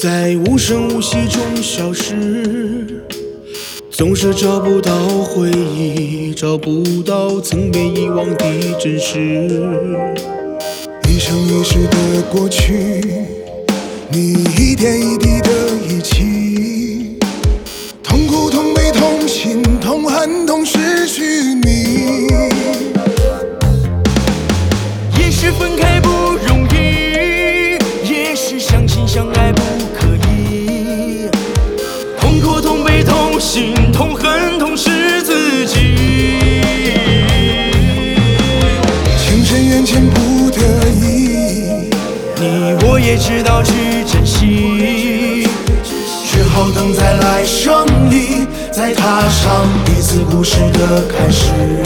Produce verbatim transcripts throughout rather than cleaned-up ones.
在无声无息中消失，总是找不到回忆，找不到曾被遗忘的真实。 一生一世的过去，你一点一滴的遗弃，痛苦、痛悲、痛心、痛恨、痛失去你。 也许分开不容易，也许相亲相爱不可以，痛苦、痛悲、痛心、痛恨、痛失自己。 情深缘浅不得已， 你我也知道去珍惜， 只好等在来生里，再踏上彼此故事的开始。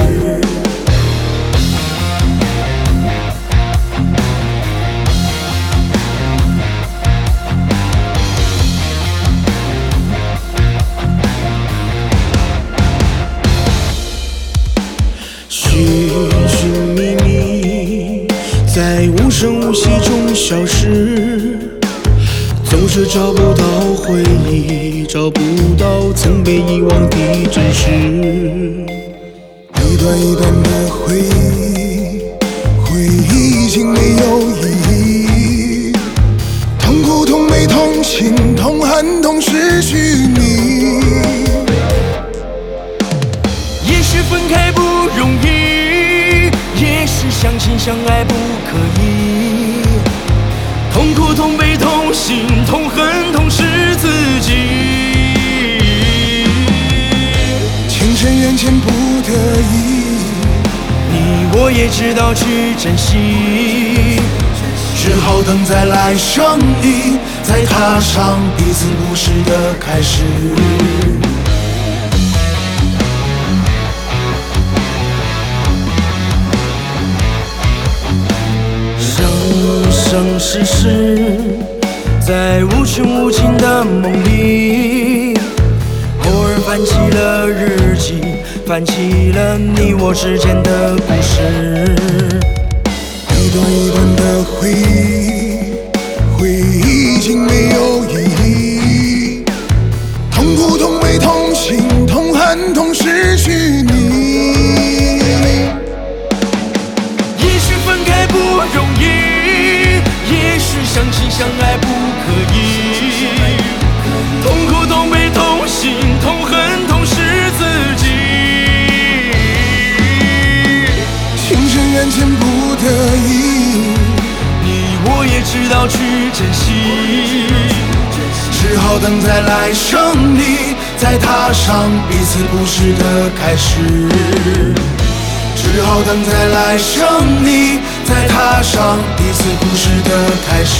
寻寻觅觅，在无声无息中消失，总是找不到回忆，找不到曾被遗忘的真实。 一段一段的回忆，回忆已经没有意义，痛苦、痛悲、痛心、痛恨、痛失去你。 也许分开不容易，也许相亲相爱不可以，痛苦、痛悲、痛心、痛恨、痛失自己。 情深缘浅不得已， 你我也知道去珍惜， 只好等在来生里，再踏上彼此故事的开始。 生生世世，在无穷无尽的梦里，偶尔翻起了日记，翻起了你我之间的故事。 一段一段的回忆，回忆已经没有意义，痛苦、痛悲、痛心、痛恨、痛失去你。 也许分开不容易，也许相亲相爱不可以，痛苦、痛悲、痛心、痛恨、痛失自己。 情深缘浅不得已， 你我也知道去珍惜， 只好等在来生里，再踏上彼此故事的开始。只好等在来生里，再踏上彼此故事的开始。